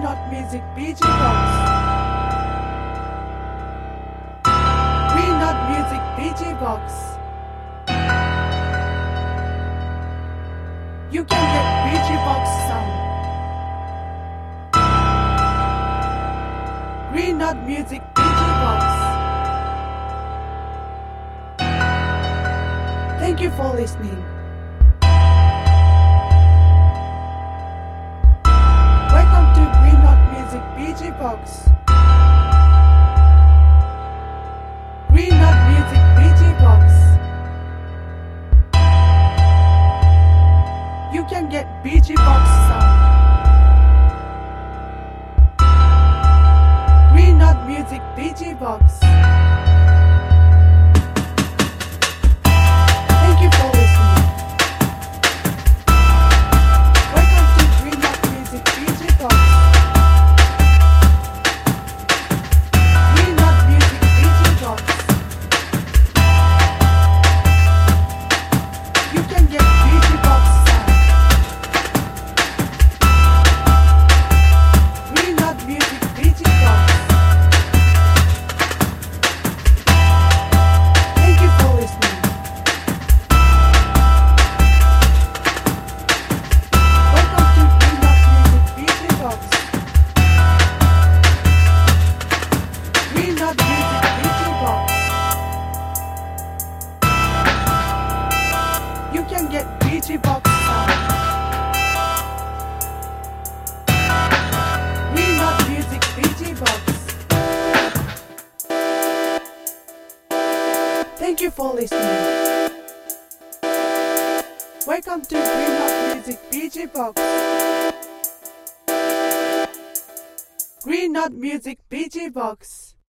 Not Music PG Box. Green Not Music PG Box. You can get PG Box sound. Green Not Music PG Box. Thank you for listening. Welcome to Green Not Music PG Box. Green Not Music PG Box. You can get PG Box sound. Green Not Music PG Box. Thank you for listening. Welcome to Green Not Music PG Box. Green Not Music PG Box. You can get PG Box sound. Green Not Music PG Box. Thank you for listening. Welcome to Green Not Music PG Box. Green Not Music PG Box. You can get PG Box sound. Green Not Music PG Box. Thank you for listening. Welcome to Green Not Music PG Box. Green Not Music PG Box.